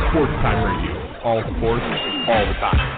Sports Time Radio. All sports, all the time.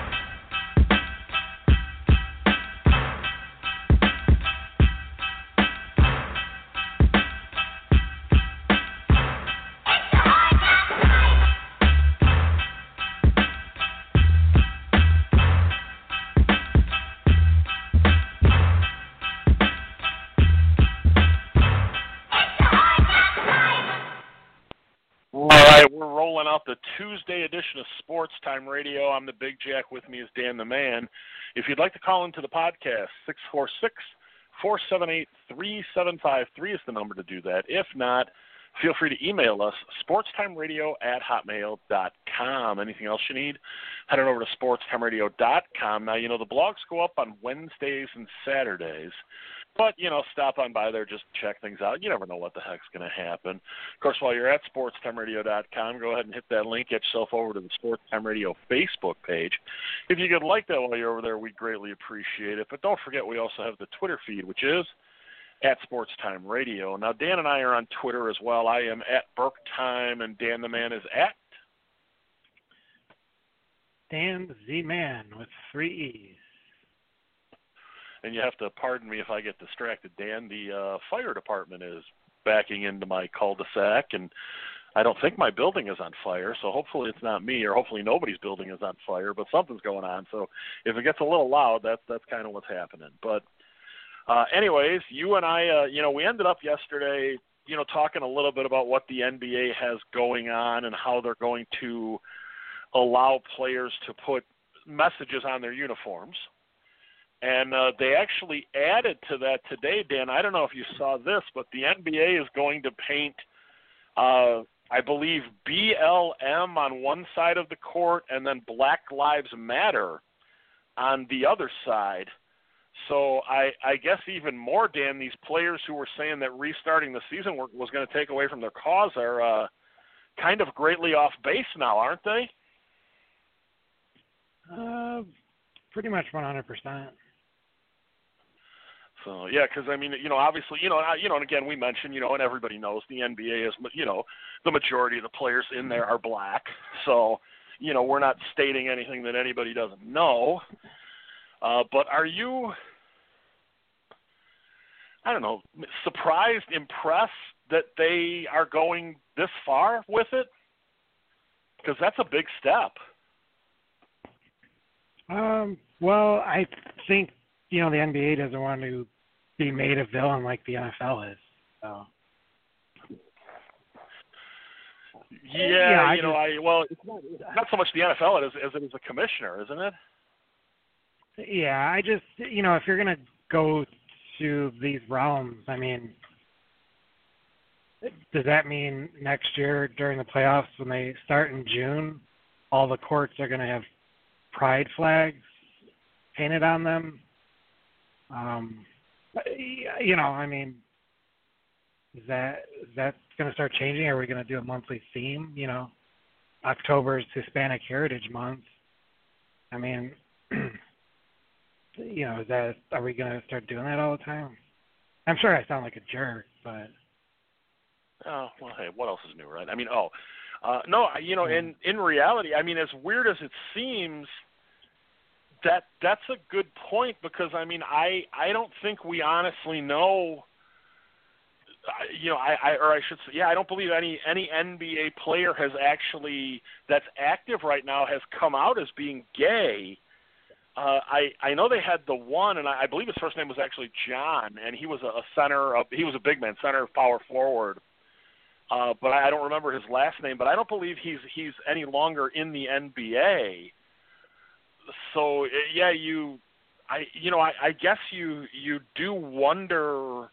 The Tuesday edition of Sports Time Radio. I'm the Big Jack. With me is Dan the Man. If you'd like to call into the podcast, 646-478-3753 is the number to do that. If not, feel free to email us, sportstimeradio@hotmail.com. Anything else you need, head on over to sportstimeradio.com. Now, the blogs go up on Wednesdays and Saturdays. But, stop on by there, just check things out. You never know what the heck's going to happen. Of course, while you're at sportstimeradio.com, go ahead and hit that link. Get yourself over to the Sports Time Radio Facebook page. If you could like that while you're over there, we'd greatly appreciate it. But don't forget, we also have the Twitter feed, which is at Sports Time Radio. Now, Dan and I are on Twitter as well. I am at BurkeTime, and Dan the Man is at Dan Z-Man with 3 E's. And you have to pardon me if I get distracted, Dan. The fire department is backing into my cul-de-sac, and I don't think my building is on fire, so hopefully it's not me, or hopefully nobody's building is on fire, but something's going on. So if it gets a little loud, that's kind of what's happening. But anyways, you and I, we ended up yesterday, talking a little bit about what the NBA has going on and how they're going to allow players to put messages on their uniforms. And they actually added to that today, Dan. I don't know if you saw this, but the NBA is going to paint, I believe, BLM on one side of the court and then Black Lives Matter on the other side. So I guess even more, Dan, these players who were saying that restarting the season was going to take away from their cause are kind of greatly off base now, aren't they? Pretty much 100%. So, yeah, because, obviously, and again, we mentioned, and everybody knows the NBA is, the majority of the players in there are black. So, we're not stating anything that anybody doesn't know. But are you, surprised, impressed that they are going this far with it? Because that's a big step. Well, I think, the NBA doesn't want to be made a villain like the NFL is. So. Yeah, it's not so much the NFL as it is the commissioner, isn't it? Yeah, I just, if you're going to go to these realms, does that mean next year during the playoffs when they start in June, all the courts are going to have pride flags painted on them? Is that going to start changing? Are we going to do a monthly theme? October's Hispanic Heritage Month. Are we going to start doing that all the time? I'm sure I sound like a jerk, but. Oh, well, hey, what else is new, right? No, in reality, as weird as it seems, that's a good point because, I don't think we honestly know, I don't believe any NBA player has actually, that's active right now, has come out as being gay. I know they had the one, and I believe his first name was actually John, and he was a center, he was a big man, center, power forward. But I don't remember his last name, but I don't believe he's any longer in the NBA. So yeah, I guess you do wonder,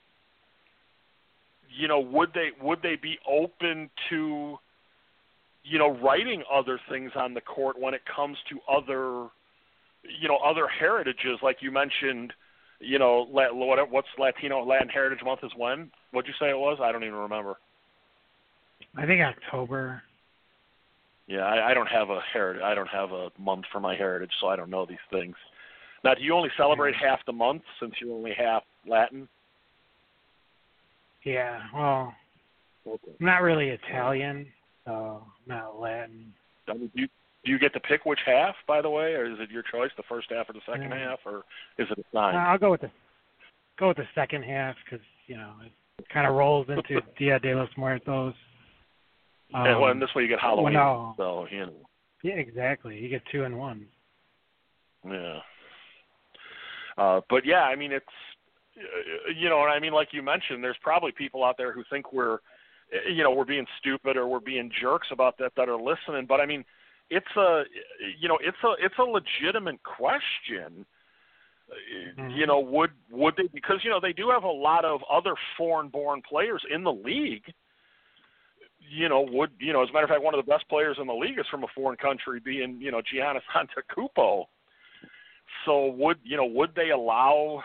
would they be open to, writing other things on the court when it comes to other heritages, like you mentioned, what's Latin Heritage Month is when? What'd you say it was? I don't even remember. I think October. Yeah, I don't have a month for my heritage, so I don't know these things. Now, do you only celebrate half the month since you're only half Latin? Yeah, well, okay. I'm not really Italian, so not Latin. I mean, do you get to pick which half, by the way, or is it your choice, the first half or the second half, or is it assigned? I'll go with the second half because it kind of rolls into Dia de los Muertos. And this way you get Halloween. Well, So yeah, exactly. You get 2 in 1. Yeah. But yeah, I mean, it's and I mean, like you mentioned, there's probably people out there who think we're being stupid or we're being jerks about that are listening. But I mean, it's a legitimate question. Mm-hmm. Would they, because they do have a lot of other foreign-born players in the league. As a matter of fact, one of the best players in the league is from a foreign country, being Giannis Antetokounmpo. So would they allow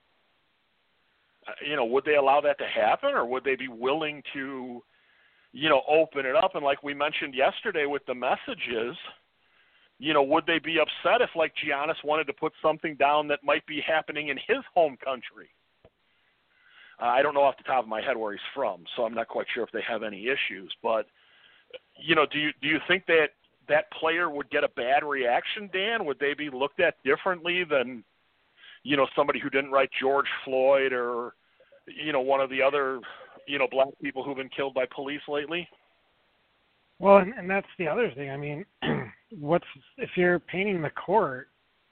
that to happen, or would they be willing to open it up? And like we mentioned yesterday with the messages, would they be upset if like Giannis wanted to put something down that might be happening in his home country? I don't know off the top of my head where he's from, so I'm not quite sure if they have any issues. But do you think that player would get a bad reaction, Dan? Would they be looked at differently than somebody who didn't write George Floyd or one of the other black people who've been killed by police lately? Well, and that's the other thing. I mean, if you're painting the court,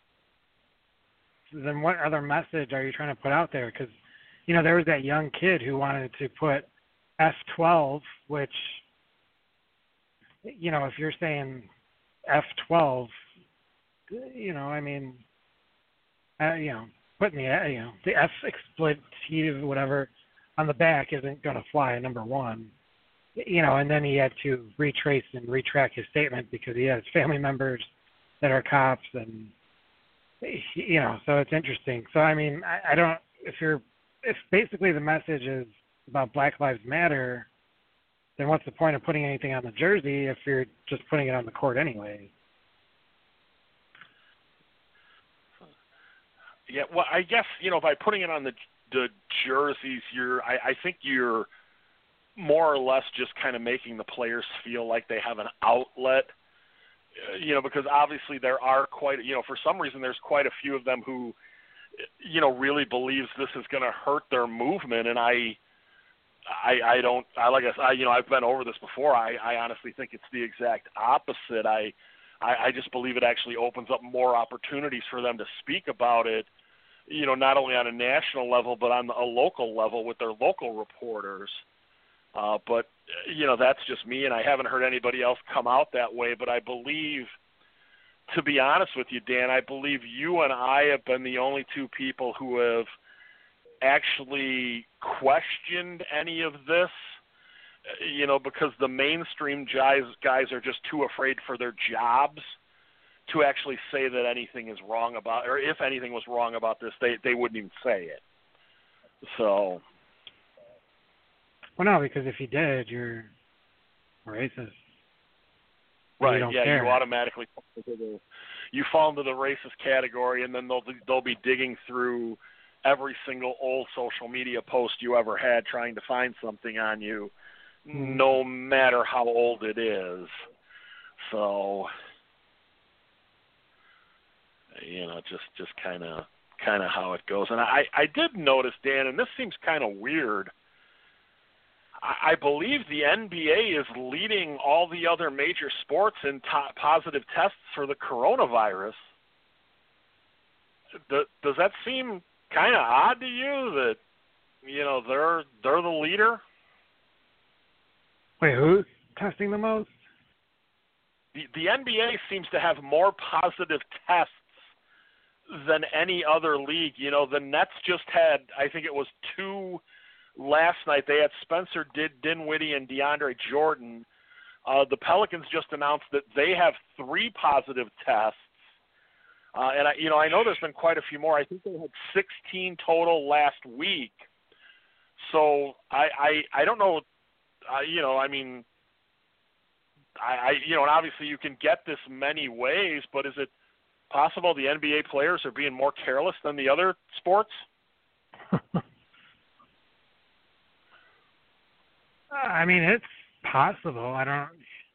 then what other message are you trying to put out there? Because there was that young kid who wanted to put F12, which if you're saying F12, I mean, putting the F expletive whatever on the back isn't going to fly, number one. And then he had to retrace and retract his statement because he has family members that are cops, and so it's interesting. So I mean, I don't. If basically the message is about Black Lives Matter, then what's the point of putting anything on the jersey if you're just putting it on the court anyway? Yeah, well, I guess by putting it on the jerseys, I think you're more or less just kind of making the players feel like they have an outlet, because obviously there are for some reason there's quite a few of them who, really believes this is going to hurt their movement. And I've been over this before. I honestly think it's the exact opposite. I just believe it actually opens up more opportunities for them to speak about it, not only on a national level, but on a local level with their local reporters. But that's just me, and I haven't heard anybody else come out that way. But I believe, to be honest with you, Dan, I believe you and I have been the only two people who have actually questioned any of this, because the mainstream guys are just too afraid for their jobs to actually say that anything is wrong about, or if anything was wrong about this, they wouldn't even say it. So. Well, no, because if you did, you're racist. Right, care. You automatically fall into the racist category, and then they'll be digging through every single old social media post you ever had trying to find something on you, no matter how old it is. So, just kind of how it goes. And I did notice, Dan, and this seems kind of weird, I believe the NBA is leading all the other major sports in positive tests for the coronavirus. Does that seem kind of odd to you that, they're the leader? Wait, who's testing the most? The NBA seems to have more positive tests than any other league. The Nets just had, I think it was 2 last night. They had Spencer Dinwiddie and DeAndre Jordan. The Pelicans just announced that they have 3 positive tests. And I know there's been quite a few more. I think they had 16 total last week. So I don't know. And obviously you can get this many ways, but is it possible the NBA players are being more careless than the other sports? I mean, it's possible.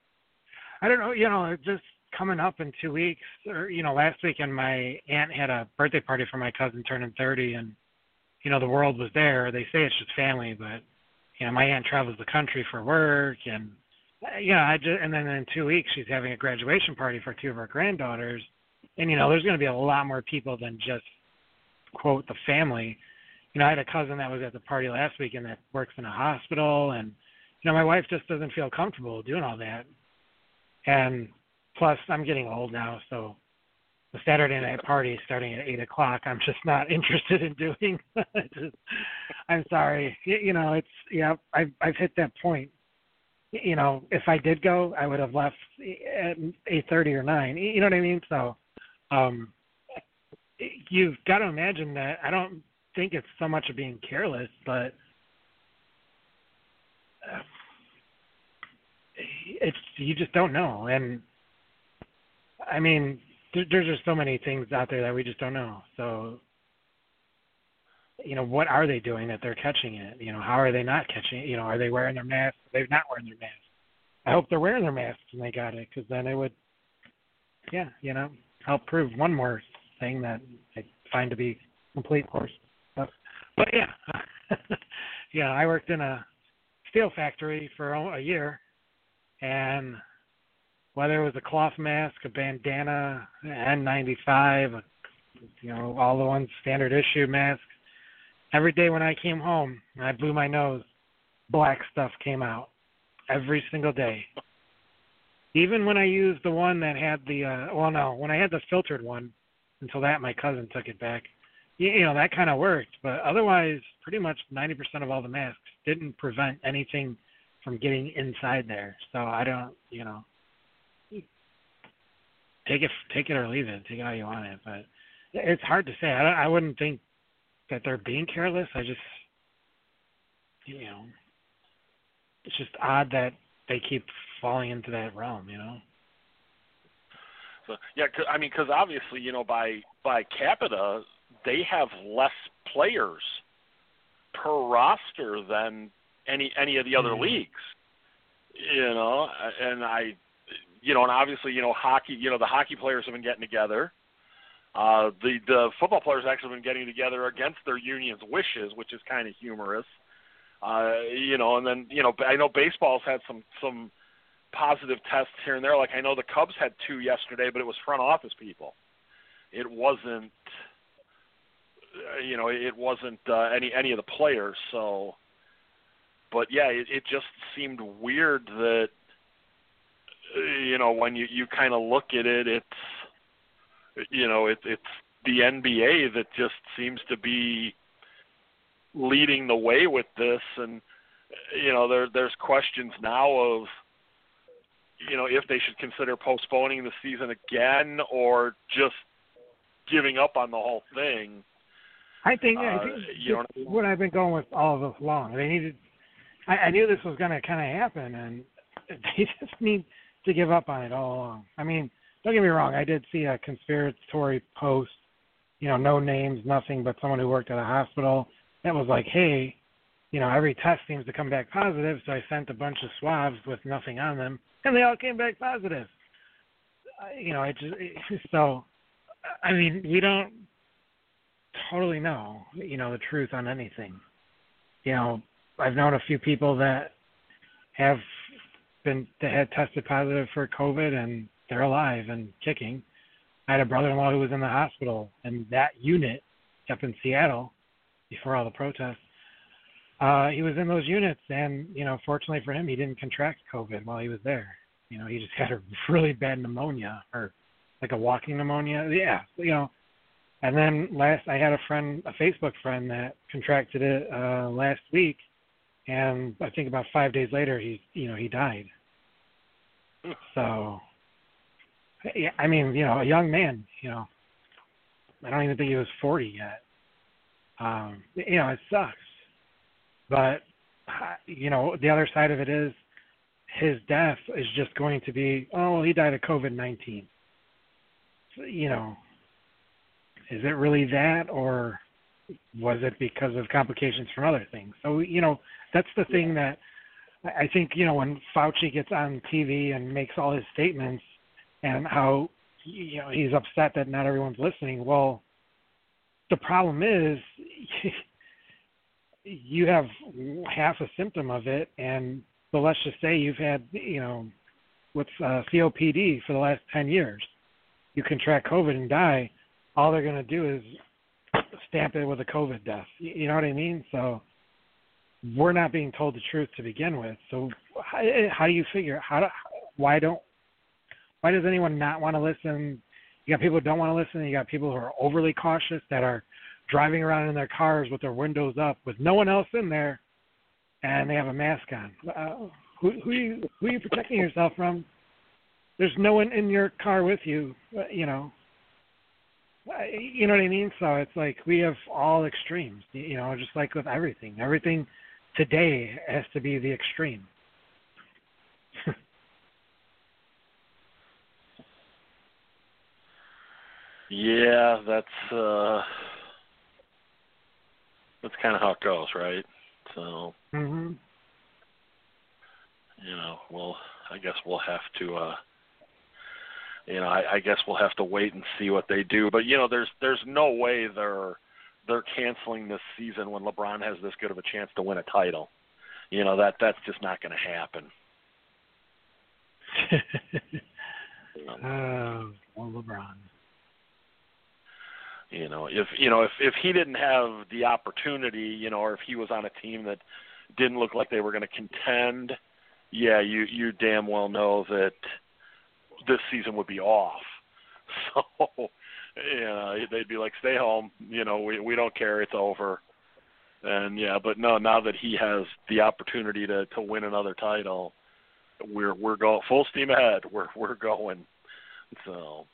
I don't know, just coming up in 2 weeks, or, last weekend my aunt had a birthday party for my cousin turning 30, and, the world was there. They say it's just family, but, my aunt travels the country for work, and, and then in 2 weeks she's having a graduation party for two of her granddaughters, and, there's going to be a lot more people than just, quote, the family. I had a cousin that was at the party last weekend that works in a hospital, and, my wife just doesn't feel comfortable doing all that. And plus, I'm getting old now, so the Saturday night party starting at 8 o'clock, I'm just not interested in doing. I'm sorry. I've hit that point. If I did go, I would have left at 8:30 or 9. You know what I mean? So you've got to imagine that. I don't think it's so much of being careless, but you just don't know. And I mean, there's just so many things out there that we just don't know. So, what are they doing that they're catching it? How are they not catching it? Are they wearing their masks? Are they not wearing their masks? I hope they're wearing their masks when they got it, because then it would, help prove one more thing that I find to be complete course. But yeah, I worked in a steel factory for a year, and whether it was a cloth mask, a bandana, N95, all the ones standard issue masks, every day when I came home and I blew my nose, black stuff came out every single day. Even when I used the one that had when I had the filtered one, until that my cousin took it back, that kind of worked. But otherwise, pretty much 90% of all the masks didn't prevent anything from getting inside there. So I don't, take it or leave it. Take it how you want it. But it's hard to say. I wouldn't think that they're being careless. I just, it's just odd that they keep falling into that realm, So, yeah, because obviously, by capita, they have less players per roster than any of the other leagues. And and obviously, hockey, the hockey players have been getting together. The football players actually have been getting together against their union's wishes, which is kind of humorous. And then, I know baseball's had some positive tests here and there. Like I know the Cubs had 2 yesterday, but it was front office people. It wasn't, any of the players. So, but yeah, it just seemed weird that, when you kind of look at it, it's the NBA that just seems to be leading the way with this. And, there's questions now of, if they should consider postponing the season again or just giving up on the whole thing. I think what I've been going with all of this along. They needed. I knew this was going to kind of happen, and they just need to give up on it all along. I mean, don't get me wrong. I did see a conspiratory post, no names, nothing, but someone who worked at a hospital that was like, hey, every test seems to come back positive, so I sent a bunch of swabs with nothing on them, and they all came back positive. So, I mean, we don't totally know, the truth on anything. I've known a few people that had tested positive for COVID, and they're alive and kicking. I had a brother-in-law who was in the hospital, and that unit up in Seattle before all the protests, he was in those units, and, fortunately for him, he didn't contract COVID while he was there. He just had a really bad pneumonia, or like a walking pneumonia. Yeah, And then I had a Facebook friend that contracted it last week, and I think about 5 days later, he died. So, yeah, I mean, a young man, I don't even think he was 40 yet. It sucks. But, the other side of it is his death is just going to be, he died of COVID-19. So, is it really that, or was it because of complications from other things? So, that's the thing that I think, when Fauci gets on TV and makes all his statements and how, he's upset that not everyone's listening. Well, the problem is you have half a symptom of it, but let's just say you've had, what's COPD for the last 10 years. You contract COVID and die, all they're going to do is stamp it with a COVID death. You know what I mean? So we're not being told the truth to begin with. So how do you figure why does anyone not want to listen? You got people who don't want to listen. You got people who are overly cautious that are driving around in their cars with their windows up with no one else in there, and they have a mask on. Who are you protecting yourself from? There's no one in your car with you. You know what I mean? So it's like we have all extremes. Just like with everything. Everything today has to be the extreme. Yeah, that's kind of how it goes, right? So, well, I guess we'll have to, I guess we'll have to wait and see what they do. But there's no way they're canceling this season when LeBron has this good of a chance to win a title. That's just not going to happen. LeBron. If he didn't have the opportunity, or if he was on a team that didn't look like they were going to contend, yeah, you damn well know that this season would be off. So, they'd be like, stay home. We don't care. It's over. And but no, now that he has the opportunity to win another title, we're going full steam ahead. We're going. So.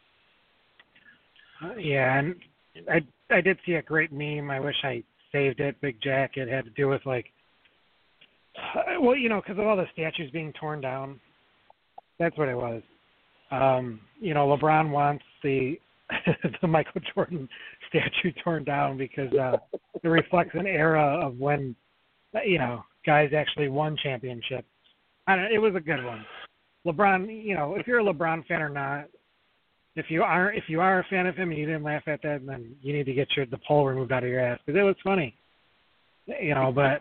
And I did see a great meme. I wish I saved it, Big Jack. It had to do with because of all the statues being torn down. That's what it was. LeBron wants the Michael Jordan statue torn down because it reflects an era of when, guys actually won championships. It was a good one. LeBron, if you're a LeBron fan or not, if you are a fan of him and you didn't laugh at that, then you need to get the pole removed out of your ass because it was funny. But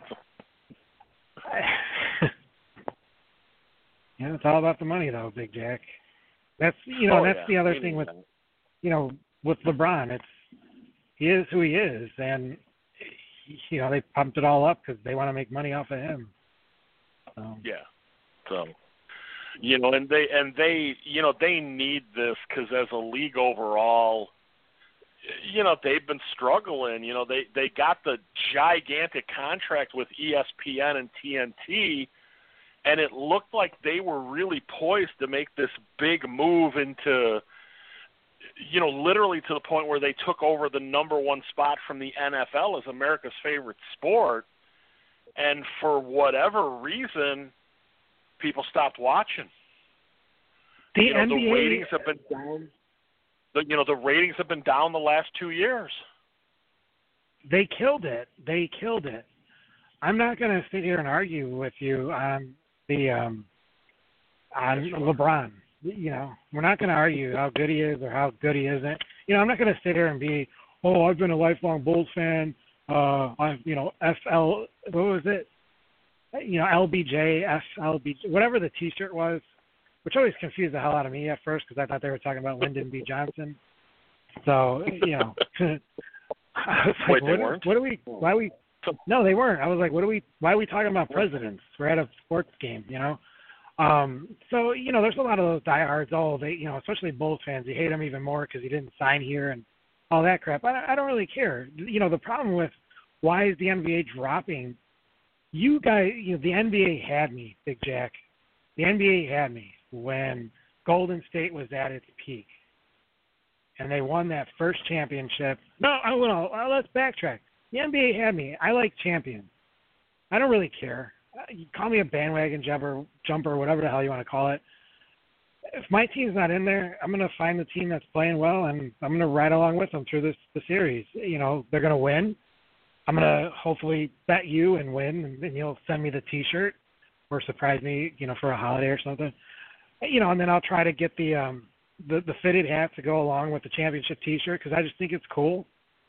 it's all about the money though, Big Jack. That's that's the other thing with with LeBron. He is who he is, and they pumped it all up because they want to make money off of him. Yeah. So. And they need this because as a league overall, they've been struggling. They got the gigantic contract with ESPN and TNT, and it looked like they were really poised to make this big move into, literally to the point where they took over the number one spot from the NFL as America's favorite sport. And for whatever reason, people stopped watching. The ratings have been down. The ratings have been down the last 2 years. They killed it. I'm not going to sit here and argue with you on on LeBron. We're not going to argue how good he is or how good he isn't. I'm not going to sit here and be, I've been a lifelong Bulls fan. FL, what was it? LBJ, FLBJ, whatever the T-shirt was, which always confused the hell out of me at first because I thought they were talking about Lyndon B. Johnson. So, I was Wait, like, they weren't? No, they weren't. I was like, why are we talking about presidents? We're at a sports game, So, there's a lot of those diehards, especially Bulls fans. You hate him even more because he didn't sign here and all that crap. I don't really care. The problem with why is the NBA dropping, you guys, the NBA had me, Big Jack. The NBA had me when Golden State was at its peak. And they won that first championship. No, let's backtrack. The NBA had me. I like champions. I don't really care. You call me a bandwagon jumper, whatever the hell you want to call it. If my team's not in there, I'm going to find the team that's playing well, and I'm going to ride along with them through the series. They're going to win. I'm going to hopefully bet you and win, and then you'll send me the T-shirt. or surprise me, for a holiday or something. And then I'll try to get the fitted hat to go along with the championship T-shirt because I just think it's cool.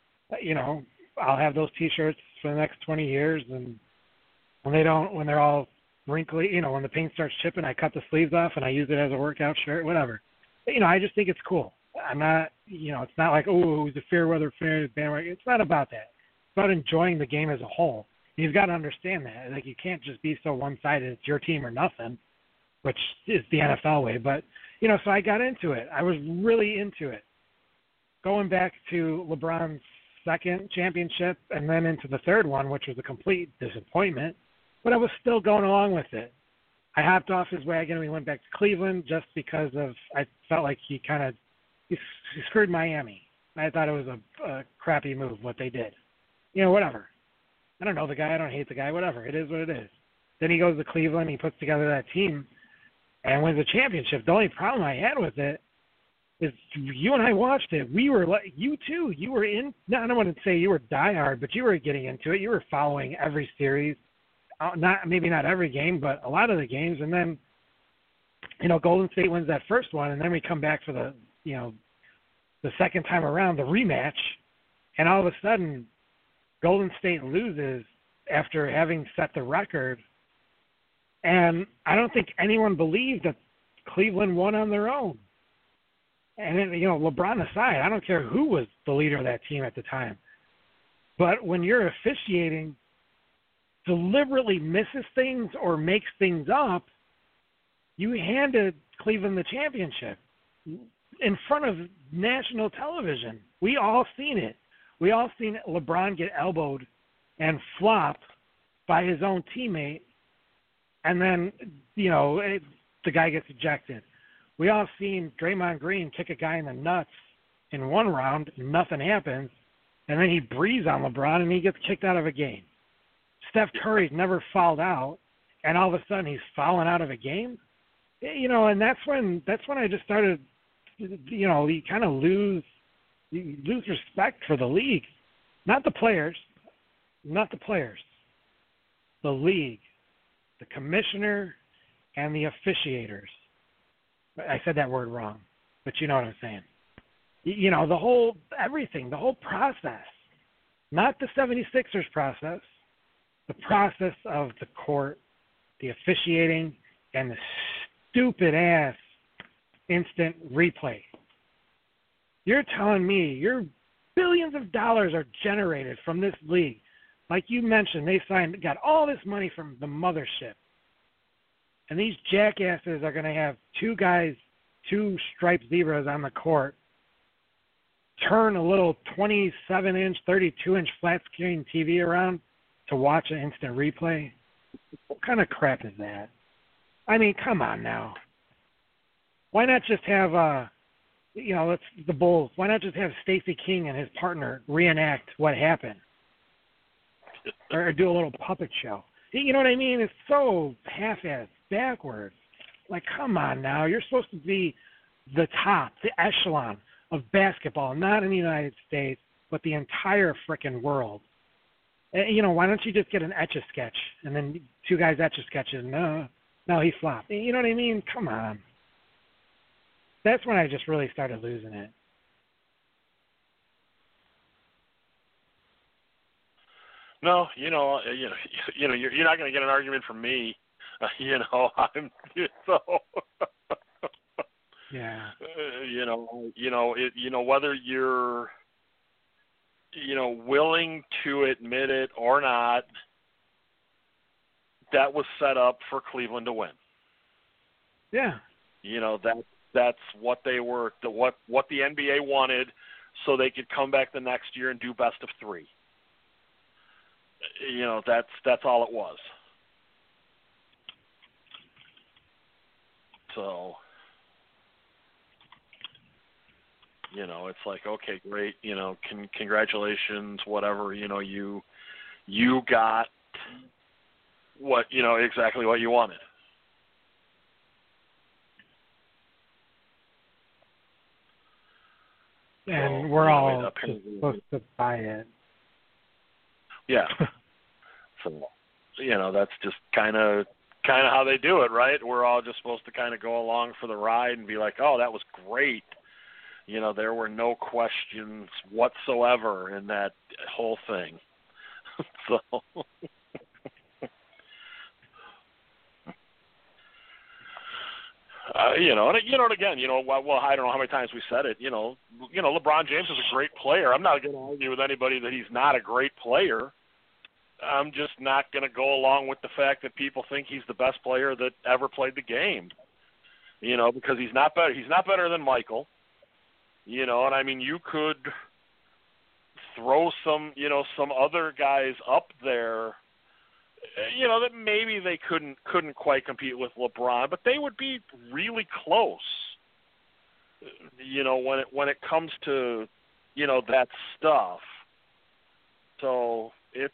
I'll have those T-shirts for the next 20 years, and when they're all wrinkly, when the paint starts chipping, I cut the sleeves off and I use it as a workout shirt, whatever. But, I just think it's cool. I'm not, it's not like, oh, who's a fair weather fan, bandwagon. It's not about that. It's about enjoying the game as a whole. You've got to understand that. Like, you can't just be so one-sided. It's your team or nothing, which is the NFL way. But, so I got into it. I was really into it. Going back to LeBron's second championship and then into the third one, which was a complete disappointment, but I was still going along with it. I hopped off his wagon and we went back to Cleveland just because I felt like he screwed Miami. I thought it was a crappy move, what they did. Whatever. I don't know the guy. I don't hate the guy. Whatever. It is what it is. Then he goes to Cleveland. He puts together that team and wins a championship. The only problem I had with it is you and I watched it. We were like, you too. You were in. No, I don't want to say you were diehard, but you were getting into it. You were following every series. Maybe not every game, but a lot of the games. And then, Golden State wins that first one, and then we come back for the second time around, the rematch, and all of a sudden, Golden State loses after having set the record. And I don't think anyone believed that Cleveland won on their own. And then, LeBron aside, I don't care who was the leader of that team at the time. But when you're officiating deliberately misses things or makes things up, you handed Cleveland the championship in front of national television. We all seen it. We all seen LeBron get elbowed and flop by his own teammate, and then, the guy gets ejected. We all seen Draymond Green kick a guy in the nuts in one round, and nothing happens, and then he breathes on LeBron and he gets kicked out of a game. Steph Curry's never fouled out, and all of a sudden he's fouling out of a game. And that's when I just started, you kind of lose respect for the league. Not the players. The league, the commissioner, and the officiators. I said that word wrong, but you know what I'm saying. The whole process, not the 76ers process, the process of the court, the officiating, and the stupid-ass instant replay. You're telling me your billions of dollars are generated from this league. Like you mentioned, they got all this money from the mothership. And these jackasses are going to have two striped zebras on the court, turn a little 27-inch, 32-inch flat screen TV around to watch an instant replay? What kind of crap is that? I mean, come on now. Why not just have, the Bulls, why not just have Stacey King and his partner reenact what happened? Or do a little puppet show? You know what I mean? It's so half-assed, backwards. Like, come on now. You're supposed to be the top, the echelon of basketball, not in the United States, but the entire frickin' world. Why don't you just get an Etch-a-Sketch and then two guys Etch-a-Sketches? No, he flopped. You know what I mean? Come on. That's when I just really started losing it. No, you're not going to get an argument from me. I'm so. Yeah. Whether you're, willing to admit it or not, that was set up for Cleveland to win. Yeah. That's what they were, what the NBA wanted, so they could come back the next year and do best of three. That's all it was. So, it's like, okay, great, congratulations, whatever, you got what, exactly what you wanted. And we're all supposed to buy it. Yeah. So, that's just kind of kind of how they do it, right? We're all just supposed to kind of go along for the ride and be like, oh, that was great. You know, there were no questions whatsoever in that whole thing. So, and again, well, I don't know how many times we said it. LeBron James is a great player. I'm not going to argue with anybody that he's not a great player. I'm just not going to go along with the fact that people think he's the best player that ever played the game. Because he's not better. He's not better than Michael. And I mean, you could throw some other guys up there, that maybe they couldn't quite compete with LeBron, but they would be really close. When it comes to, that stuff. So it's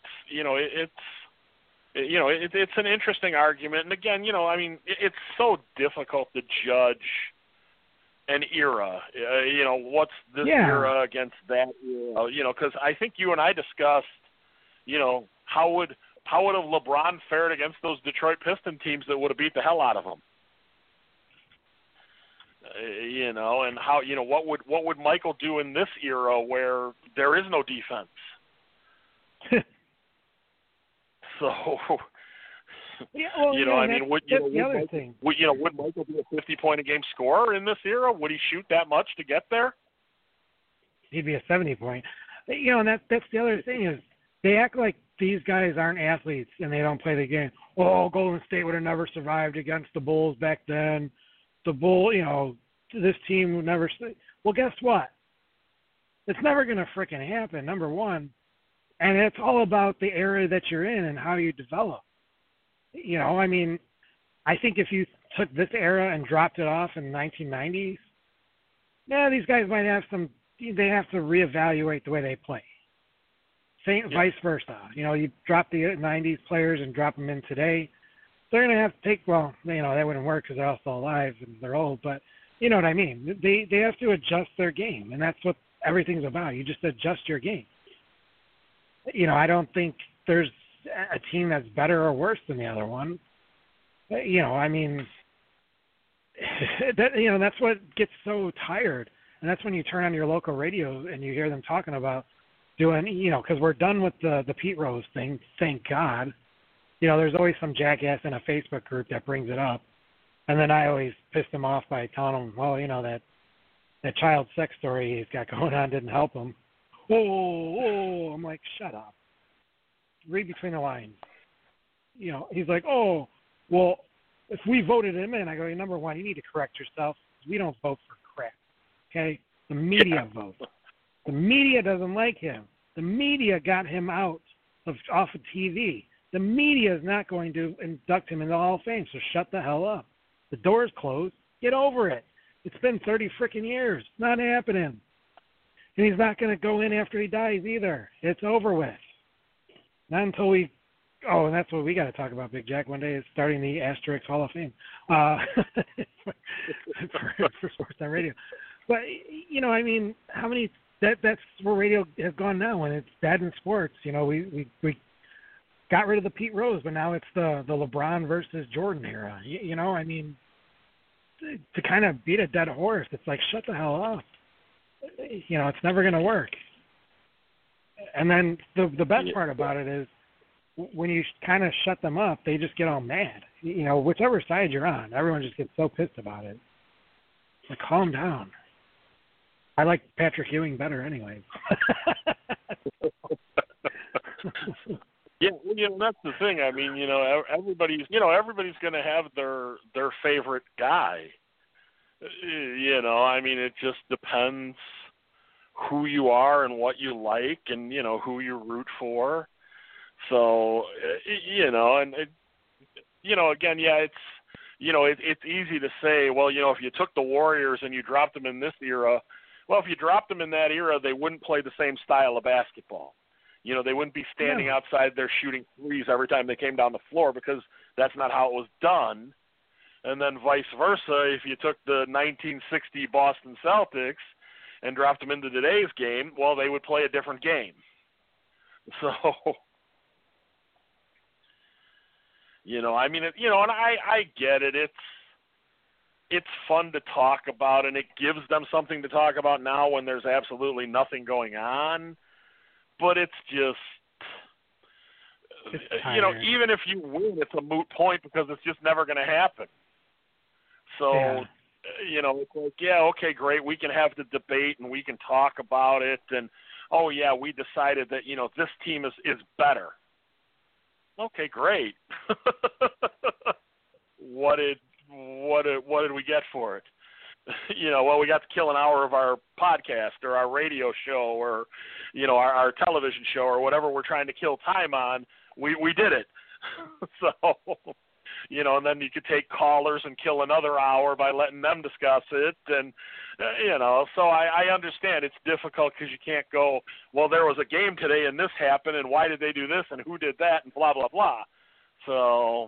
an interesting argument. And again, I mean, it's so difficult to judge an era, what's this era against that era, because I think you and I discussed, how would have LeBron fared against those Detroit Piston teams that would have beat the hell out of him? And how, what would Michael do in this era where there is no defense? So, would Michael be a 50-point-a-game scorer in this era? Would he shoot that much to get there? He'd be a 70-point. And that's the other thing is they act like these guys aren't athletes and they don't play the game. Oh, Golden State would have never survived against the Bulls back then. This team would never. Well, guess what? It's never going to frickin' happen, number one. And it's all about the era that you're in and how you develop. I mean, I think if you took this era and dropped it off in the 1990s, these guys might have they have to reevaluate the way they play. Vice versa. You drop the 90s players and drop them in today, they're going to have to take, that wouldn't work because they're all still alive and they're old, but you know what I mean? They have to adjust their game, and that's what everything's about. You just adjust your game. I don't think there's a team that's better or worse than the other one. I mean, that's what gets so tired. And that's when you turn on your local radio and you hear them talking about doing, because we're done with the Pete Rose thing, thank God. There's always some jackass in a Facebook group that brings it up. And then I always piss them off by telling them, well, that child sex story he's got going on didn't help him. Oh, I'm like, shut up. Read between the lines. He's like, oh, well, if we voted him in, I go, number one, you need to correct yourself. We don't vote for crap, okay? The media votes. The media doesn't like him. The media got him off of TV. The media is not going to induct him in the Hall of Fame, so shut the hell up. The door's closed. Get over it. It's been 30 freaking years. It's not happening. And he's not going to go in after he dies either. It's over with. Not until and that's what we got to talk about, Big Jack, one day is starting the Asterix Hall of Fame for Sports on Radio. But, I mean, how many that's where radio has gone now, and it's dead in sports. We got rid of the Pete Rose, but now it's the LeBron versus Jordan era. I mean, to kind of beat a dead horse, it's like, shut the hell up. It's never going to work. And then the best part about it is when you kind of shut them up, they just get all mad. Whichever side you're on, everyone just gets so pissed about it. Like, calm down. I like Patrick Ewing better anyway. Yeah, that's the thing. I mean, everybody's going to have their favorite guy. I mean, it just depends who you are and what you like and, who you root for. So, and, again, it's easy to say, well, if you took the Warriors and you dropped them in this era, well, if you dropped them in that era, they wouldn't play the same style of basketball. They wouldn't be standing outside there shooting threes every time they came down the floor because that's not how it was done. And then vice versa, if you took the 1960 Boston Celtics and dropped them into today's game, well, they would play a different game. So, I mean, and I get it. It's fun to talk about, and it gives them something to talk about now when there's absolutely nothing going on. But it's just, even if you win, it's a moot point because it's just never going to happen. So, it's like, yeah, okay, great. We can have the debate and we can talk about it. And, oh, yeah, we decided that, this team is better. Okay, great. What did we get for it? Well, we got to kill an hour of our podcast or our radio show or, our television show or whatever we're trying to kill time on. We did it. So, and then you could take callers and kill another hour by letting them discuss it. And, so I understand it's difficult because you can't go, well, there was a game today and this happened and why did they do this and who did that and blah, blah, blah. So,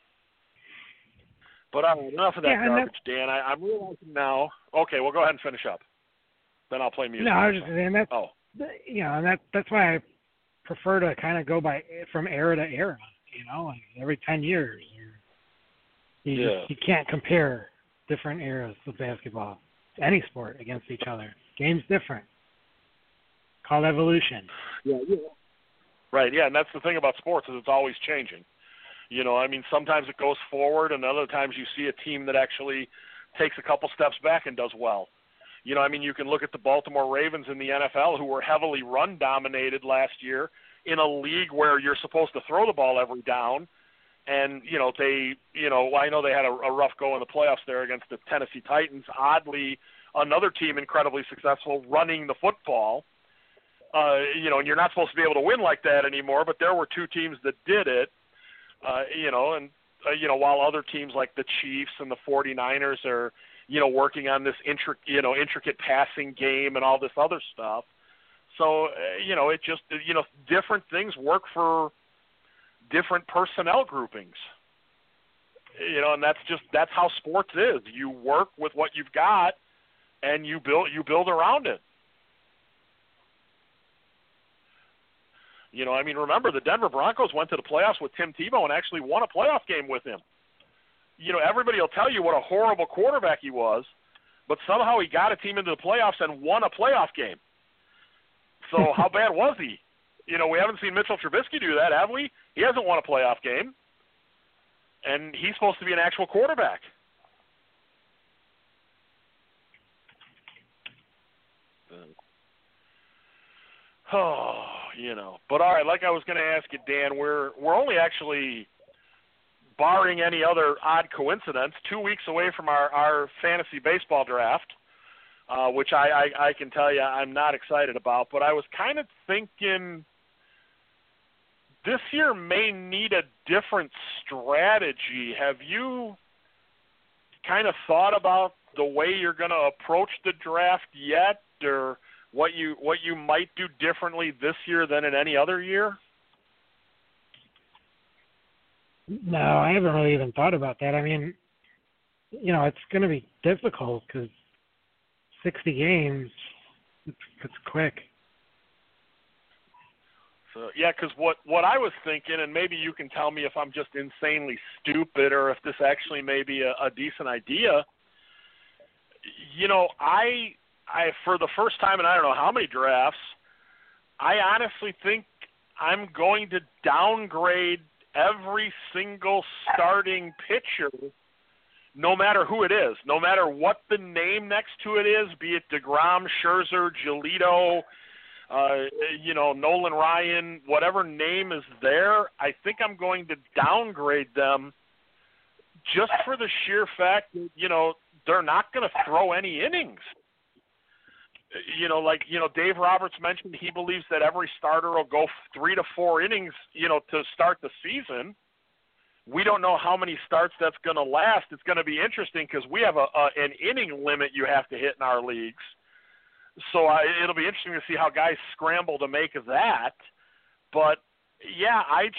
but enough of that garbage, Dan. I'm realizing now. Okay, well, go ahead and finish up. Then I'll play music. No, I was just saying and that's why I prefer to kind of go from era to era. Like every 10 years. You can't compare different eras of basketball, any sport, against each other. Game's different. Called evolution. Yeah. Right. Yeah, and that's the thing about sports is it's always changing. Sometimes it goes forward, and other times you see a team that actually takes a couple steps back and does well. You can look at the Baltimore Ravens in the NFL, who were heavily run-dominated last year in a league where you're supposed to throw the ball every down. And, I know they had a rough go in the playoffs there against the Tennessee Titans. Oddly, another team incredibly successful running the football. And you're not supposed to be able to win like that anymore, but there were two teams that did it. While other teams like the Chiefs and the 49ers are, working on this intricate passing game and all this other stuff. So, it just, different things work for different personnel groupings. And that's how sports is. You work with what you've got and you build around it. Remember, the Denver Broncos went to the playoffs with Tim Tebow and actually won a playoff game with him. Everybody will tell you what a horrible quarterback he was, but somehow he got a team into the playoffs and won a playoff game. So how bad was he? We haven't seen Mitchell Trubisky do that, have we? He hasn't won a playoff game, and he's supposed to be an actual quarterback. But all right, like I was going to ask you, Dan, we're only actually, barring any other odd coincidence, 2 weeks away from our fantasy baseball draft, which I can tell you I'm not excited about. But I was kind of thinking this year may need a different strategy. Have you kind of thought about the way you're going to approach the draft yet, or what you might do differently this year than in any other year? No, I haven't really even thought about that. It's going to be difficult because 60 games, it's quick. So, yeah, because what I was thinking, and maybe you can tell me if I'm just insanely stupid or if this actually may be a decent idea. I for the first time in I don't know how many drafts, I honestly think I'm going to downgrade every single starting pitcher, no matter who it is, no matter what the name next to it is, be it DeGrom, Scherzer, Giolito, Nolan Ryan, whatever name is there. I think I'm going to downgrade them just for the sheer fact that, they're not going to throw any innings. Dave Roberts mentioned he believes that every starter will go 3 to 4 innings, to start the season. We don't know how many starts that's going to last. It's going to be interesting because we have an inning limit you have to hit in our leagues. So it'll be interesting to see how guys scramble to make that. But, yeah,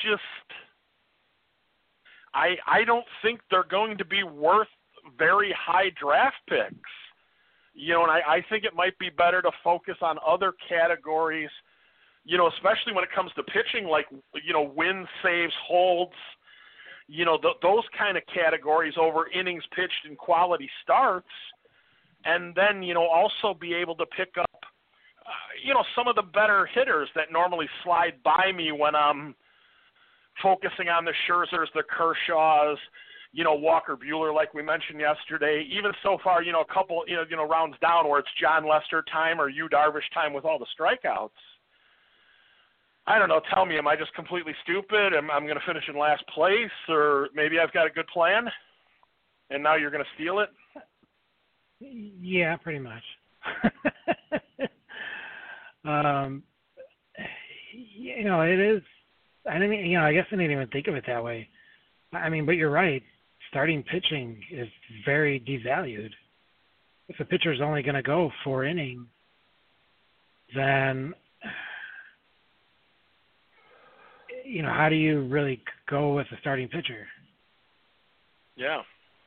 I don't think they're going to be worth very high draft picks. And I think it might be better to focus on other categories, especially when it comes to pitching, like, wins, saves, holds, those kind of categories over innings pitched and quality starts, and then, also be able to pick up, some of the better hitters that normally slide by me when I'm focusing on the Scherzers, the Kershaws, Walker Buehler, like we mentioned yesterday. Even so far, a couple, rounds down where it's John Lester time or Yu Darvish time with all the strikeouts. I don't know. Tell me, am I just completely stupid? I'm going to finish in last place, or maybe I've got a good plan, and now you're going to steal it? Yeah, pretty much. It is. I guess I didn't even think of it that way. But you're right. Starting pitching is very devalued. If a pitcher's only going to go 4 innings, then, how do you really go with a starting pitcher? Yeah.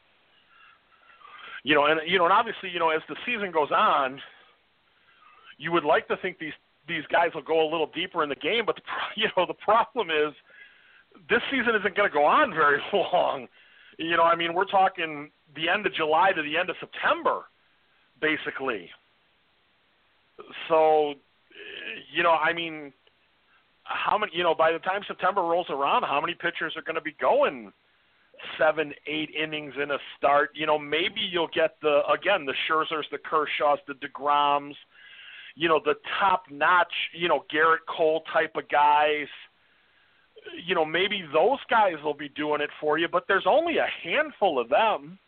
And obviously, as the season goes on, you would like to think these guys will go a little deeper in the game, but the problem is this season isn't going to go on very long. We're talking the end of July to the end of September, basically. So, how many? By the time September rolls around, how many pitchers are going to be going 7, 8 innings in a start? Maybe you'll get the Scherzers, the Kershaws, the DeGroms, the top-notch, Garrett Cole type of guys. Maybe those guys will be doing it for you, but there's only a handful of them.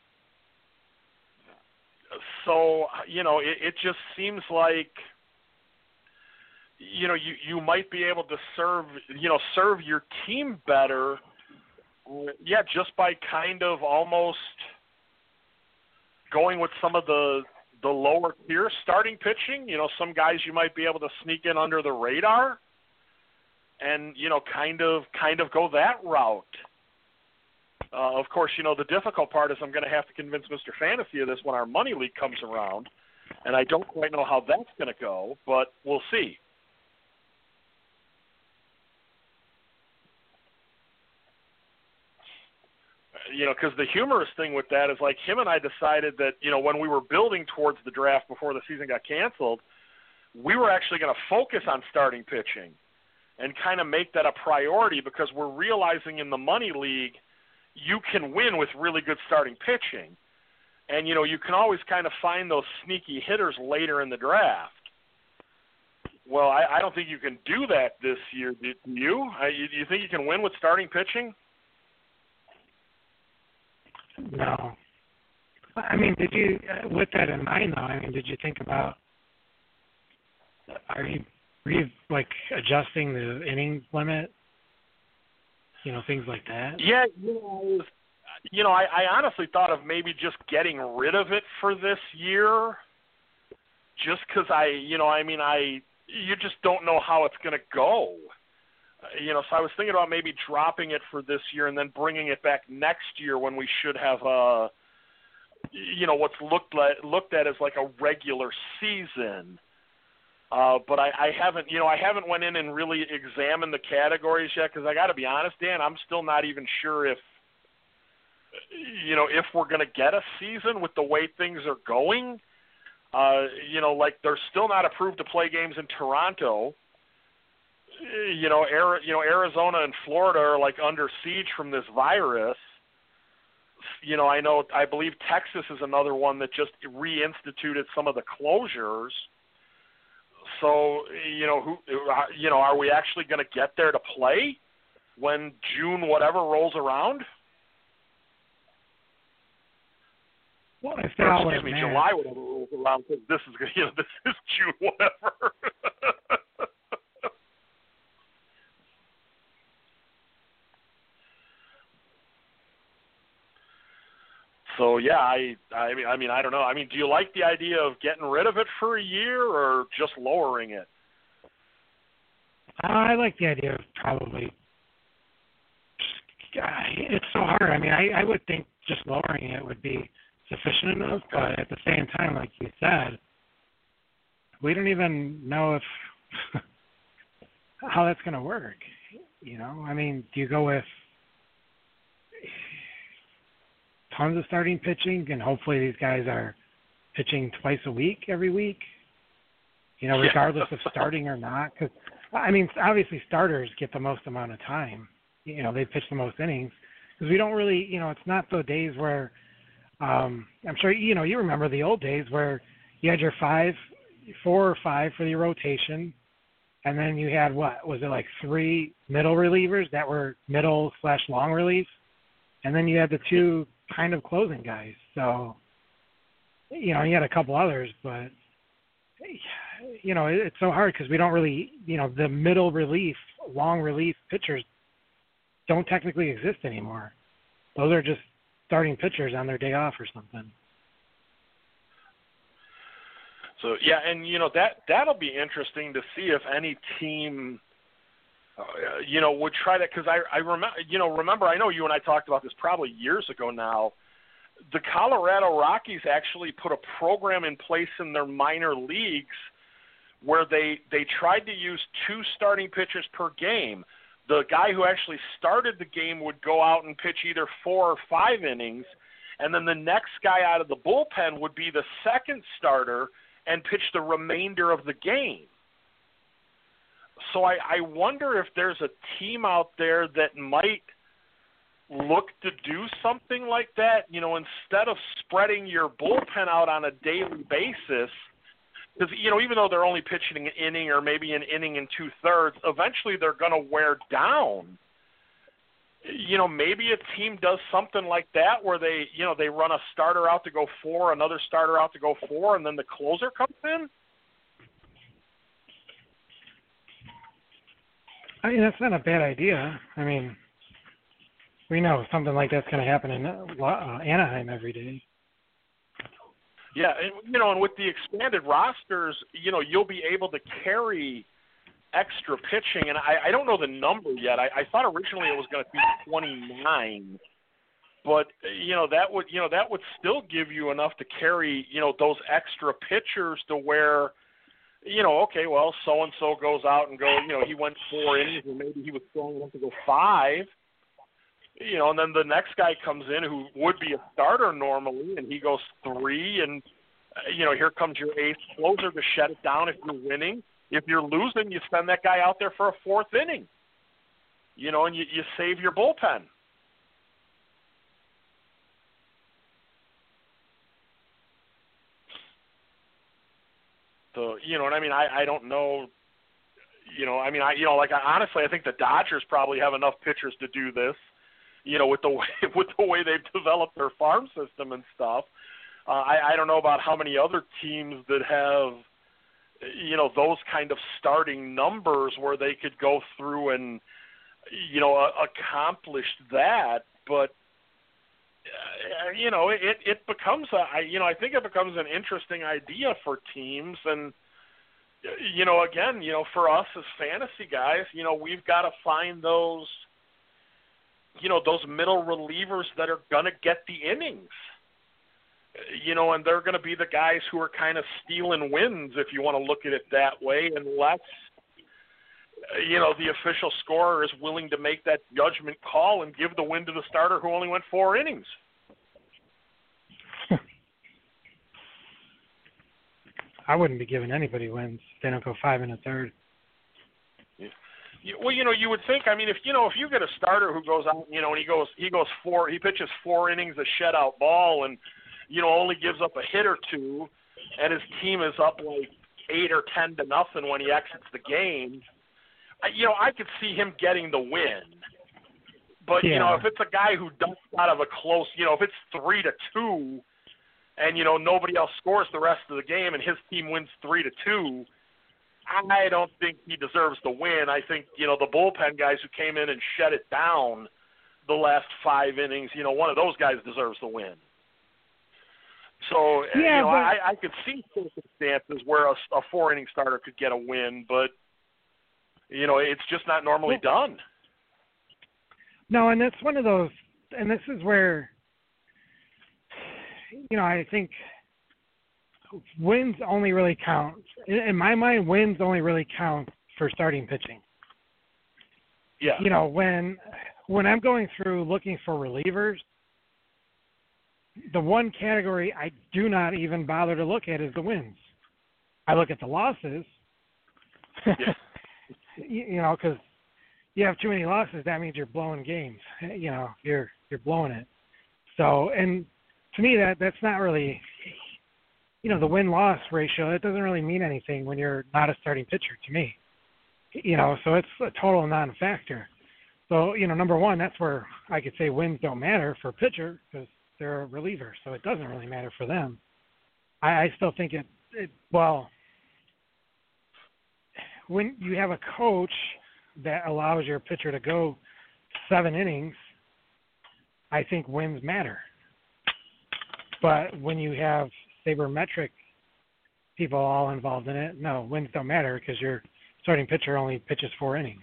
So, it just seems like, you might be able to serve your team better, just by kind of almost going with some of the lower tier starting pitching. Some guys you might be able to sneak in under the radar and, kind of go that route. Of course, the difficult part is I'm going to have to convince Mr. Fantasy of this when our money league comes around, and I don't quite know how that's going to go, but we'll see. Because the humorous thing with that is, like, him and I decided that, when we were building towards the draft before the season got canceled, we were actually going to focus on starting pitching and kind of make that a priority, because we're realizing in the money league you can win with really good starting pitching. And, you can always kind of find those sneaky hitters later in the draft. Well, I don't think you can do that this year. Do you? You think you can win with starting pitching? No. Did you, with that in mind, though, did you think about, were you like adjusting the innings limit? Things like that? Yeah, I honestly thought of maybe just getting rid of it for this year, just because you just don't know how it's going to go. So I was thinking about maybe dropping it for this year and then bringing it back next year when we should have what's looked at as like a regular season. But I haven't went in and really examined the categories yet, because I got to be honest, Dan, I'm still not even sure if we're going to get a season with the way things are going. Like they're still not approved to play games in Toronto. Arizona and Florida are like under siege from this virus. I believe Texas is another one that just reinstituted some of the closures. So, are we actually going to get there to play when June whatever rolls around? Well, if July whatever rolls around, because this is June whatever. So yeah, I don't know. Do you like the idea of getting rid of it for a year or just lowering it? I like the idea of probably. It's so hard. I would think just lowering it would be sufficient enough, but at the same time, like you said, we don't even know if how that's going to work. Do you go with tons of starting pitching, and hopefully these guys are pitching twice a week, every week, regardless of starting or not. Because, obviously starters get the most amount of time. They pitch the most innings. Because we don't really, it's not the days where, I'm sure, you remember the old days where you had your 4 or 5 for your rotation, and then you had, was it like 3 middle relievers that were middle/long relief? And then you had the 2 kind of closing guys. So, you had a couple others, but, it's so hard because we don't really, the middle relief, long relief pitchers don't technically exist anymore. Those are just starting pitchers on their day off or something. So, yeah, and, that'll be interesting to see if any team, would try that. Because I remember, I know you and I talked about this probably years ago now. The Colorado Rockies actually put a program in place in their minor leagues where they tried to use 2 starting pitchers per game. The guy who actually started the game would go out and pitch either 4 or 5 innings, and then the next guy out of the bullpen would be the second starter and pitch the remainder of the game. So I wonder if there's a team out there that might look to do something like that, instead of spreading your bullpen out on a daily basis. Because, even though they're only pitching an inning or maybe an inning and 2/3, eventually they're going to wear down. Maybe a team does something like that where they run a starter out to go 4, another starter out to go 4, and then the closer comes in. That's not a bad idea. We know something like that's going to happen in Anaheim every day. Yeah, and with the expanded rosters, you'll be able to carry extra pitching, and I don't know the number yet. I thought originally it was going to be 29, but that would still give you enough to carry those extra pitchers to where okay, well, so and so goes out and he went 4 innings and maybe he was strong enough to go 5. And then the next guy comes in who would be a starter normally, and he goes 3, and, here comes your ace closer to shut it down if you're winning. If you're losing, you send that guy out there for a 4th inning, and you save your bullpen. So, what I mean? I don't know, honestly, I think the Dodgers probably have enough pitchers to do this. With the way they've developed their farm system and stuff. I don't know about how many other teams that have, those kind of starting numbers where they could go through and, accomplish that. But, it becomes I think it becomes an interesting idea for teams. And, again, for us as fantasy guys, we've got to find those middle relievers that are going to get the innings, and they're going to be the guys who are kind of stealing wins, if you want to look at it that way, unless, the official scorer is willing to make that judgment call and give the win to the starter who only went 4 innings. I wouldn't be giving anybody wins if they don't go 5 1/3. Well, you would think. If you get a starter who goes out, and he pitches 4 innings of shutout ball, and only gives up a hit or 2, and his team is up like 8 or 10 to nothing when he exits the game. I could see him getting the win. But if it's a guy who dumps out of a close, if it's 3-2, and nobody else scores the rest of the game, and his team wins 3-2. I don't think he deserves the win. I think, the bullpen guys who came in and shut it down the last 5 innings, one of those guys deserves the win. So, yeah, I could see circumstances where a 4-inning starter could get a win, but, it's just not normally done. No, and that's one of those, and this is where, I think wins only really count. In my mind, wins only really count for starting pitching. Yeah. When I'm going through looking for relievers, the one category I do not even bother to look at is the wins. I look at the losses. Yeah. Because you have too many losses, that means you're blowing games. You're blowing it. So, and to me, that's not really, the win-loss ratio. That doesn't really mean anything when you're not a starting pitcher. To me, so it's a total non-factor. So, number one, that's where I could say wins don't matter for a pitcher because they're a reliever, so it doesn't really matter for them. I still think when you have a coach that allows your pitcher to go 7 innings, I think wins matter. But when you have sabermetric people all involved in it, no, wins don't matter because your starting pitcher only pitches 4 innings.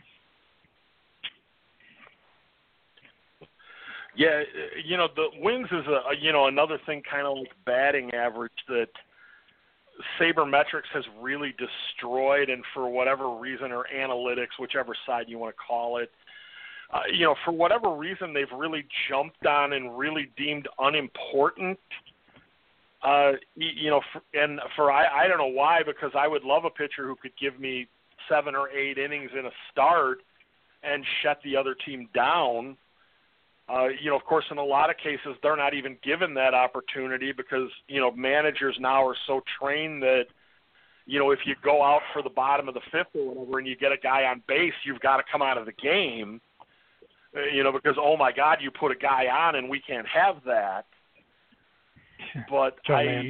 Yeah, the wins is another thing, kind of like batting average that sabermetrics has really destroyed, and for whatever reason, or analytics, whichever side you want to call it, for whatever reason, they've really jumped on and really deemed unimportant. I don't know why, because I would love a pitcher who could give me 7 or 8 innings in a start and shut the other team down. Of course, in a lot of cases, they're not even given that opportunity because, managers now are so trained that, if you go out for the bottom of the 5th or whatever and you get a guy on base, you've got to come out of the game, because, oh, my God, you put a guy on and we can't have that. But Joe Madden,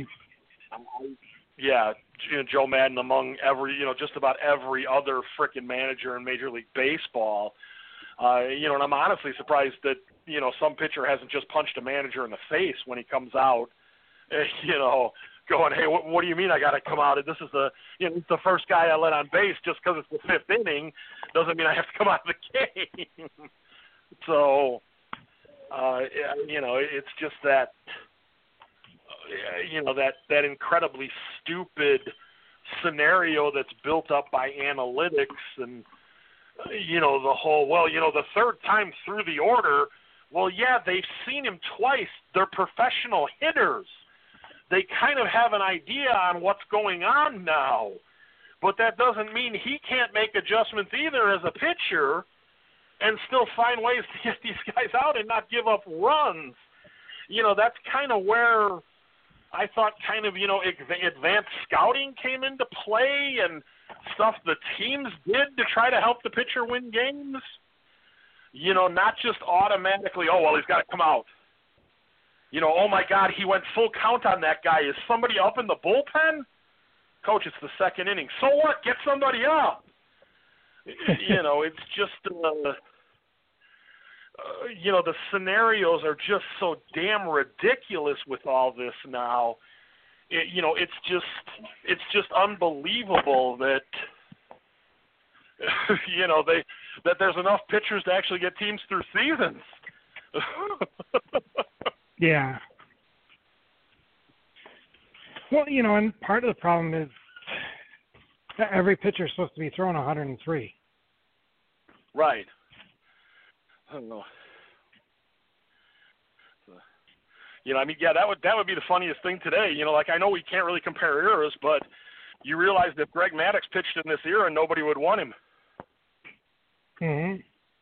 among just about every other frickin' manager in Major League Baseball, and I'm honestly surprised that, some pitcher hasn't just punched a manager in the face when he comes out, going, hey, what do you mean I got to come out? This is it's the first guy I let on base. Just because it's the 5th inning doesn't mean I have to come out of the game. So, it's just that, that incredibly stupid scenario that's built up by analytics and, the whole, the 3rd time through the order, well, yeah, they've seen him twice. They're professional hitters. They kind of have an idea on what's going on now. But that doesn't mean he can't make adjustments either as a pitcher and still find ways to get these guys out and not give up runs. That's kind of where I thought kind of, advanced scouting came into play and stuff the teams did to try to help the pitcher win games. Not just automatically, oh, well, he's got to come out. Oh, my God, he went full count on that guy. Is somebody up in the bullpen? Coach, it's the 2nd inning. So what? Get somebody up. It's just, the scenarios are just so damn ridiculous with all this now. It's just unbelievable that, that there's enough pitchers to actually get teams through seasons. Yeah. Well, and part of the problem is that every pitcher is supposed to be throwing 103. Right. I don't know. That would be the funniest thing today. I know we can't really compare eras, but you realize that if Greg Maddux pitched in this era, nobody would want him. Mm-hmm.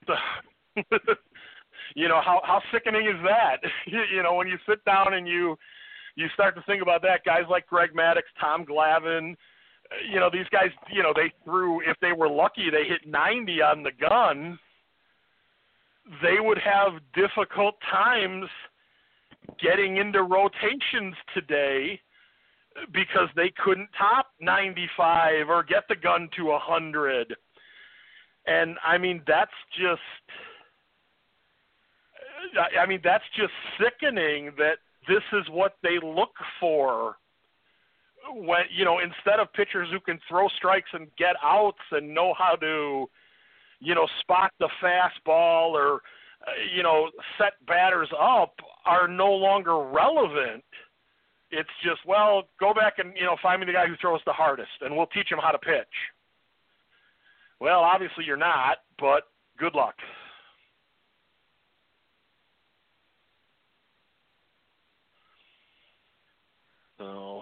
How sickening is that? When you sit down and you start to think about that, guys like Greg Maddux, Tom Glavine, these guys, they threw, if they were lucky, they hit 90 on the gun. They would have difficult times getting into rotations today because they couldn't top 95 or get the gun to 100. And that's just sickening that this is what they look for when, instead of pitchers who can throw strikes and get outs and know how to, spot the fastball or, set batters up are no longer relevant. It's just, well, go back and, find me the guy who throws the hardest and we'll teach him how to pitch. Well, obviously you're not, but good luck. So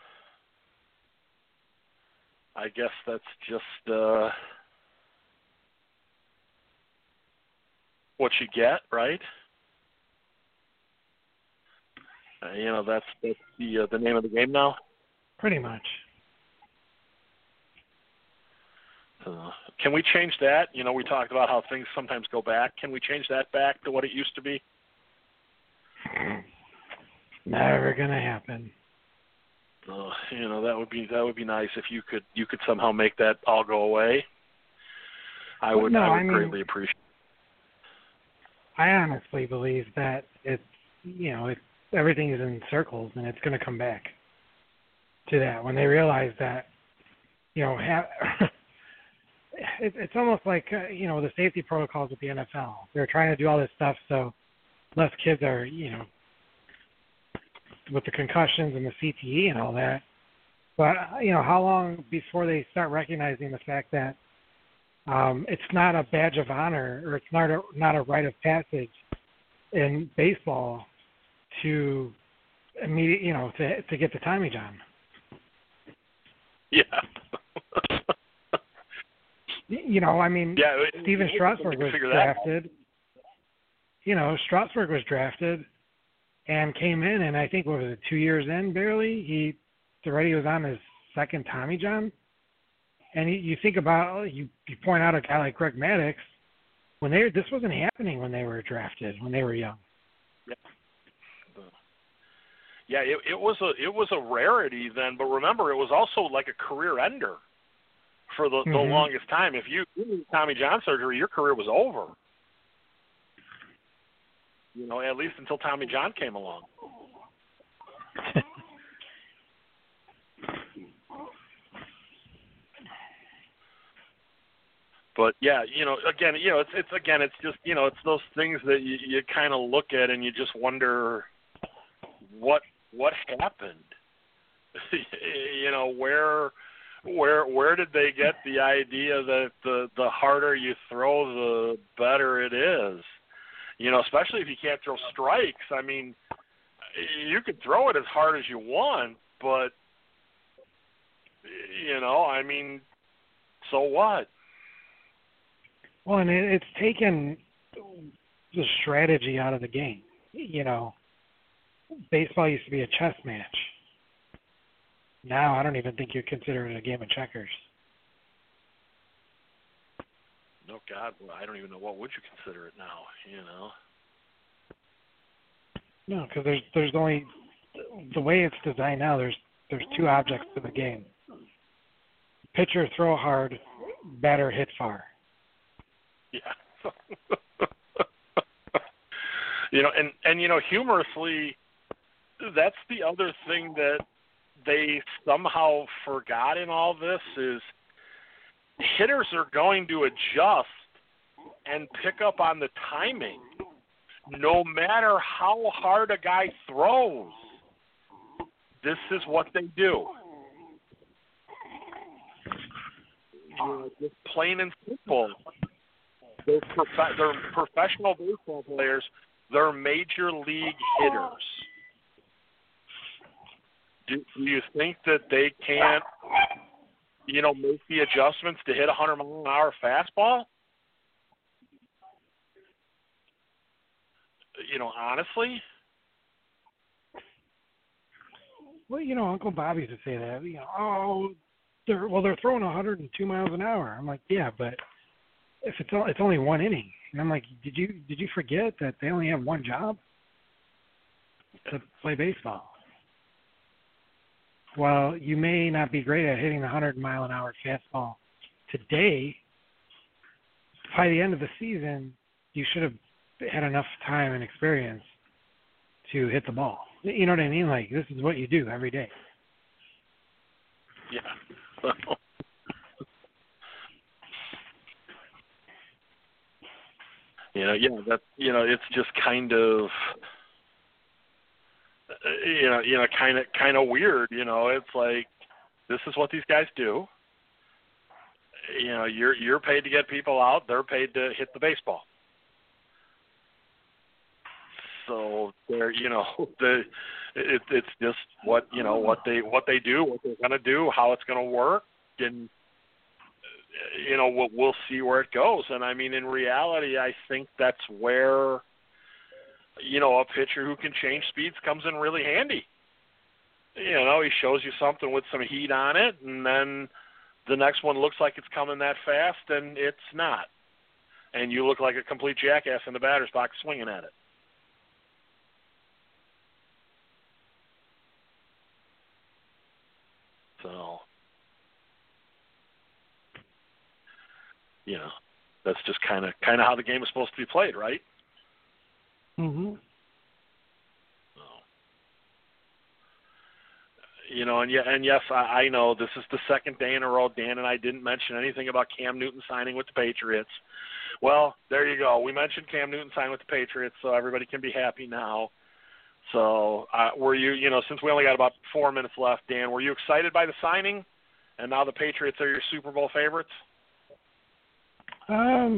I guess that's just what you get, right? That's the name of the game now. Pretty much. Can we change that? We talked about how things sometimes go back. Can we change that back to what it used to be? Never gonna happen. That would be nice if you could somehow make that all go away. I would greatly appreciate. I honestly believe that everything is in circles, and it's going to come back to that when they realize that, it's almost like the safety protocols with the NFL. They're trying to do all this stuff so less kids are with the concussions and the CTE and all that. But how long before they start recognizing the fact that it's not a badge of honor, or it's not a rite of passage in baseball to to get the Tommy John. Yeah. Steven Strasburg was drafted. Strasburg was drafted and came in, and I think, what was it, 2 years in, barely, he already was on his second Tommy John. And you think about, you point out a guy like Greg Maddux, this wasn't happening when they were drafted, when they were young. Yeah, it was a rarity then, but remember, it was also like a career ender for the longest time. If you did Tommy John surgery, your career was over. At least until Tommy John came along. But yeah, it's just it's those things that you kind of look at and you just wonder what happened. Where did they get the idea that the harder you throw, the better it is? Especially if you can't throw strikes. I mean, you can throw it as hard as you want, but so what? Well, and it's taken the strategy out of the game. Baseball used to be a chess match. Now I don't even think you consider it a game of checkers. No, God, I don't even know, what would you consider it now, No, because there's only, the way it's designed now, there's two objects to the game. Pitcher throw hard, batter hit far. Yeah. Humorously, that's the other thing that they somehow forgot in all this is hitters are going to adjust and pick up on the timing no matter how hard a guy throws. This is what they do. Just plain and simple. They're professional baseball players. They're major league hitters. Do you think that they can't, make the adjustments to hit a 100-mile-an-hour fastball? Honestly? Well, Uncle Bobby used to say that. They're throwing 102 miles an hour. I'm like, yeah, but if it's only one inning, and I'm like, did you forget that they only have one job? To play baseball. While you may not be great at hitting the 100-mile-an-hour fastball today, by the end of the season, you should have had enough time and experience to hit the ball. You know what I mean? Like, this is what you do every day. Yeah. It's just kind of, kind of weird. It's like, this is what these guys do. You're paid to get people out. They're paid to hit the baseball. So, it's just what they do, what they're going to do, how it's going to work, and we'll see where it goes. And I mean, in reality, I think that's where a pitcher who can change speeds comes in really handy. He shows you something with some heat on it, and then the next one looks like it's coming that fast, and it's not. And you look like a complete jackass in the batter's box swinging at it. So, that's just kind of how the game is supposed to be played, right? Mhm. And yes, I know this is the second day in a row Dan and I didn't mention anything about Cam Newton signing with the Patriots. Well, there you go. We mentioned Cam Newton signing with the Patriots, so everybody can be happy now. So were you, since we only got about 4 minutes left, Dan, were you excited by the signing? And now the Patriots are your Super Bowl favorites? I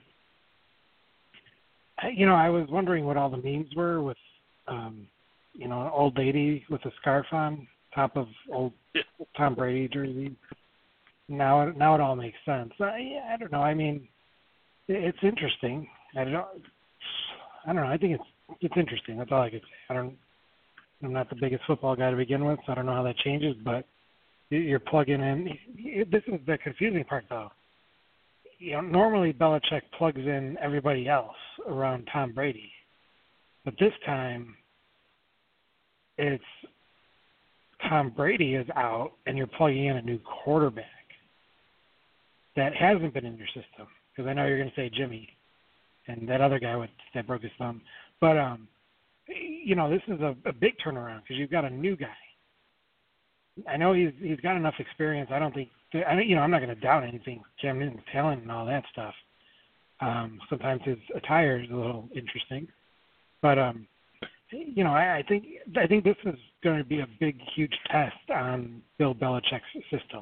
was wondering what all the memes were with, an old lady with a scarf on top of old Tom Brady jersey. Now it all makes sense. I don't know. I mean, it's interesting. I don't know. I think it's interesting. That's all I could say. I'm not the biggest football guy to begin with, so I don't know how that changes. But you're plugging in. This is the confusing part, though. Normally Belichick plugs in everybody else around Tom Brady, but this time it's Tom Brady is out, and you're plugging in a new quarterback that hasn't been in your system. Because I know you're going to say Jimmy and that other guy that broke his thumb. But, this is a big turnaround because you've got a new guy. I know he's got enough experience. I don't think – I'm not going to doubt anything. Cam Newton's talent and all that stuff. Sometimes his attire is a little interesting. But, I think this is going to be a big, huge test on Bill Belichick's system.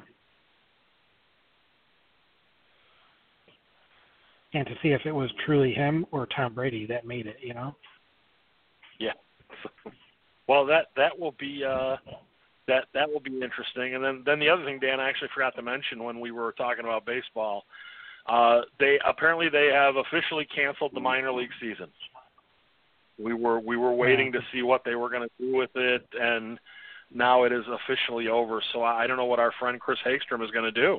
And to see if it was truly him or Tom Brady that made it, Yeah. Well, that will be that will be interesting. And then the other thing, Dan, I actually forgot to mention when we were talking about baseball, they have officially canceled the minor league season. We were waiting to see what they were going to do with it, and now it is officially over. So I don't know what our friend Chris Hagstrom is going to do.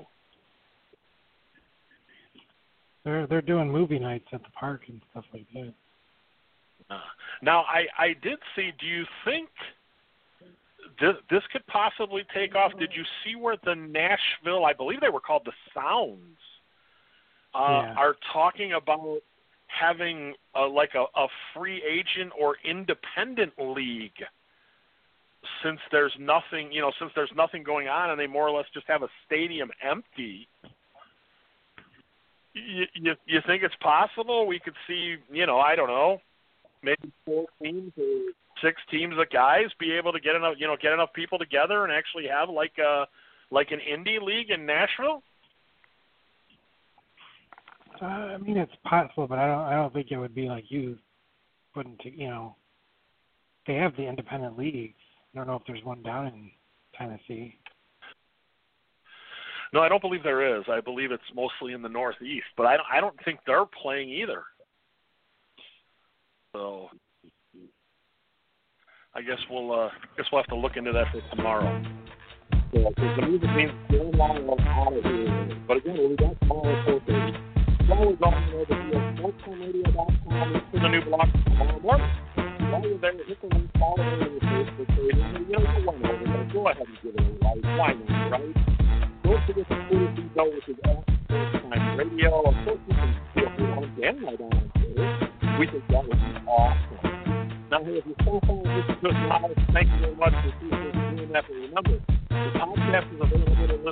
They're doing movie nights at the park and stuff like that. Now, I did see, do you think this could possibly take off? Did you see where the Nashville, I believe they were called the Sounds, are talking about having a free agent or independent league since there's nothing going on, and they more or less just have a stadium empty? You think it's possible we could see, I don't know, maybe 4 teams or 6 teams of guys be able to get enough people together and actually have like an indie league in Nashville? I mean, it's possible, but I don't think it would be like you putting to, they have the independent leagues. I don't know if there's one down in Tennessee. No, I don't believe there is. I believe it's mostly in the Northeast, but I don't think they're playing either. So I guess we'll have to look into that for tomorrow. So, the music means going long out of here. But again, we got tomorrow at 4:30. Always on over to sportsmanradio.com. It's the new blog tomorrow morning. While you're there, hit the link, follow me on the Facebook page. You went over there. Go ahead and give it a like. Why not, right? Don't forget to Twitter feed, which is @SportsTime Radio. Of course, you can feel free to hunt Dan right on Twitter. We think that would be awesome. Now, hey, if your cell phone is just live, thank you very much for doing that. But remember, the podcast is available